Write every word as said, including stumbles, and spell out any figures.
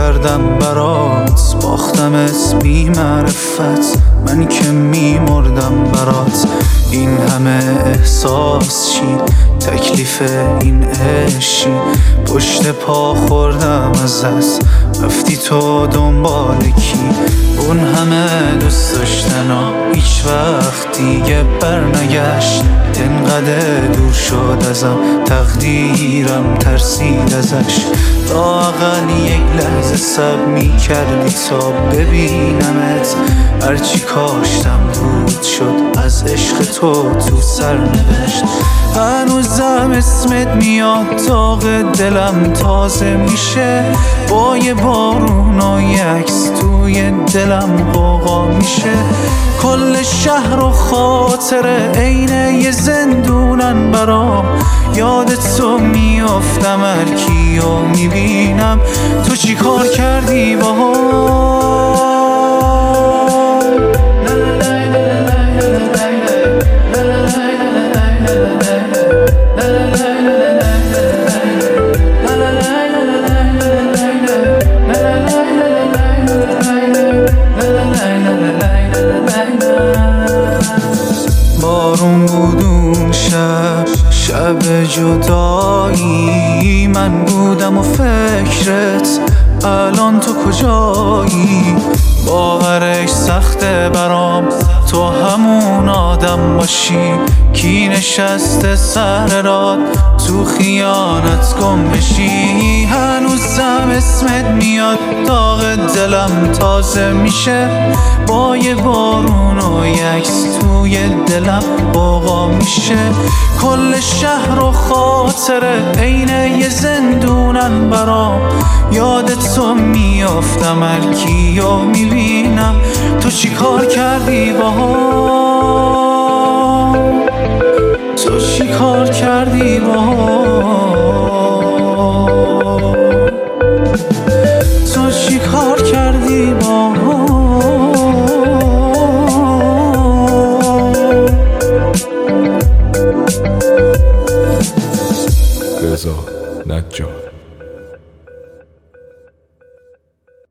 کردم برات، باختمت بی معرفت، من که میمردم برات. این همه احساس چی؟ تکلیف این عشقی؟ پشت پا خوردم ازت، رفتی تو دنبال کی؟ اون همه دوست داشتنا هیچ وقت دیگه برنگشت. انقدر دور شد ازم تقدیرم، ترسید ازش. لااقل یک لحظه صبر می کردی تا ببینمت. هرچی کاشتم بود شد از عشق تو تو سرنوشت. هنوزم اسمت میاد، داغ دلم تازه میشه. با یه بارون و یه عکس توی دلم غوغا میشه. کل شهر و خاطره عین یه زندونن برام. یاد تو میافتم هرکی و میبینم تو چی کار کردی باهام. بارون بود اون شب، شب جدایی. من بودم و فکرت، الان تو کجایی؟ باورش سخته برام تو همون آدم باشی کی نشسته سر راد تو خیانت گم بشی. هنوزم اسمت میاد، داغ دلم تازه میشه. با یه بارون و یه عکس توی دلم غوغا میشه. کل شهر و خاطره عین یه زندونن برام. یاد تو میافتم هرکی و میبینم تو چی کار کردی باهام.